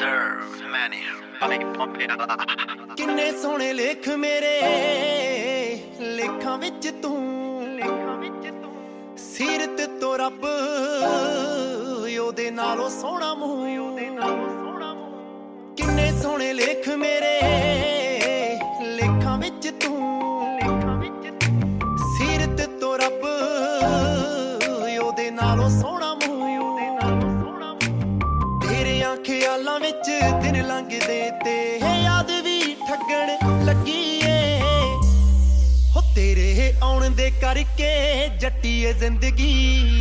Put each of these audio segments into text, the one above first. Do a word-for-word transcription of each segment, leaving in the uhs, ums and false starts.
ਕਿੰਨੇ ਸੋਹਣੇ ਲੇਖ ਮੇਰੇ ਲੇਖਾਂ ਵਿੱਚ ਤੂੰ, ਸੀਰਤ ਤੋਂ ਰੱਬ ਉਹਦੇ ਨਾਲੋਂ ਸੋਹਣਾ ਮੂੰਹ। ਕਿੰਨੇ ਸੋਹਣੇ ਲੇਖ ਮੇਰੇ ਲੇਖਾਂ ਵਿੱਚ ਤੂੰ, ਸੀਰਤ ਤੋਂ ਰੱਬ ਉਹਦੇ ਨਾਲੋਂ ਸੋਹਣਾ ਮੂੰਹ। ਤੇਰਿਆਂ ਖਿਆਲਾਂ ਵਿੱਚ ਦਿਨ ਲੰਘਦੇ ਤੇ ਯਾਦ ਵੀ ਠੱਗਣ ਲੱਗੀ ਏ ਹੋ, ਤੇਰੇ ਆਉਣ ਦੇ ਕਰਕੇ ਜੱਟੀਏ ਜ਼ਿੰਦਗੀ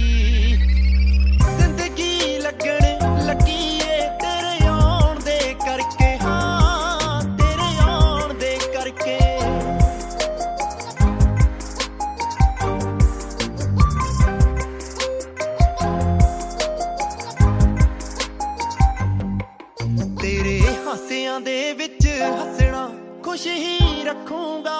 ਜ਼ਿੰਦਗੀ ਲੱਗਣ ਲੱਗੀ ਏ, ਤੇਰੇ ਆਉਣ ਦੇ ਕਰਕੇ। ਹਾਂ ਤੇਰੇ ਆਉਣ ਦੇ ਕਰਕੇ। ਤੇਰੇ ਹਾਸਿਆਂ ਦੇ ਵਿੱਚ ਹੱਸਣਾ ਖੁਸ਼ ਹੀ ਰੱਖੂੰਗਾ,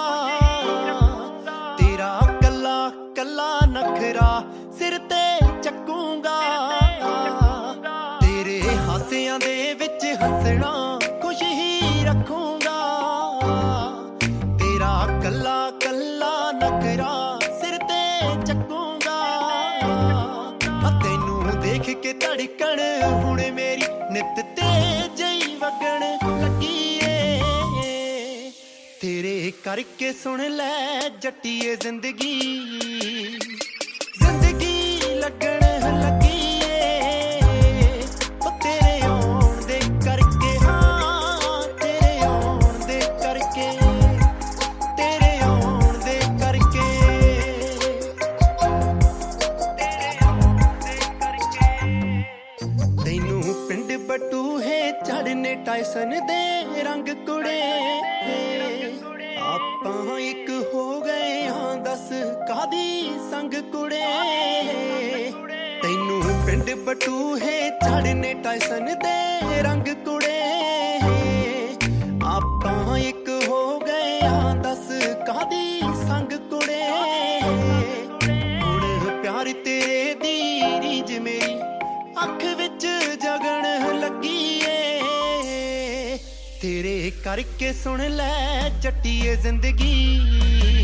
ਤੇਰਾ ਕੱਲਾ ਕੱਲਾ ਨਖਰਾ ਸਿਰ ਤੇ ਚੱਕੂੰਗਾ। ਤੇਰੇ ਹਾਸਿਆਂ ਦੇ ਵਿੱਚ ਹੱਸਣਾ ਖੁਸ਼ ਹੀ ਰੱਖੂੰਗਾ, ਤੇਰਾ ਕੱਲਾ ਕੱਲਾ ਨਖਰਾ ਸਿਰ ਤੇ ਚੱਕੂੰਗਾ। ਤੈਨੂੰ ਦੇਖ ਕੇ ਧੜਕਣ ਹੁਣ ਮੇਰੀ ਨਿੱਤ ਤੇ ਜਈ ਵਗਣ ਲੱਗੀ ਏ, ਤੇਰੇ ਕਰਕੇ ਸੁਣ ਲੈ ਜੱਟੀਏ ਜ਼ਿੰਦਗੀ ਜ਼ਿੰਦਗੀ ਲੱਗਣ ਲੱਗੀ ਏ ਉਹ, ਤੇਰੇ ਆਉਣ ਦੇ ਕਰਕੇ। ਹਾਂ ਤੇਰੇ ਆਉਣ ਦੇ ਕਰਕੇ, ਤੇਰੇ ਆਉਣ ਦੇ ਕਰਕੇ, ਤੇਰੇ ਆਉਣ ਦੇ ਕਰਕੇ। ਤੈਨੂੰ ਪਿੰਡ ਬਟੂਹੇ ਚੜਨੇ ਟਾਈਸਨ ਦੇ ਰੰਗ ਕੁੜੇ, ਆਪਾਂ ਇੱਕ ਹੋ ਗਏ ਹਾਂ ਦੱਸ ਕਾਦੀ ਸੰਗ ਕੁੜੇ। ਤੈਨੂੰ ਪਿੰਡ ਬਟੂਹੇ ਚੜਨੇ ਟਾਈਸਨ ਦੇ ਰੰਗ ਕੁੜੇ, ਆਪਾਂ ਇੱਕ ਹੋ ਗਏ ਹਾਂ ਦੱਸ ਕਾਦੀ ਸੰਗ ਕੁੜੇ। ਹੁਣ ਪਿਆਰ ਤੇਰੇ ਦੀ ਰੀਝ ਮੇਰੀ ਅੱਖ ਵਿੱਚ ਜਗਣ ਲੱਗੀ ਏ, ਤੇਰੇ ਕਰਕੇ ਸੁਣ ਲੈ ਜੱਟੀਏ ਜ਼ਿੰਦਗੀ।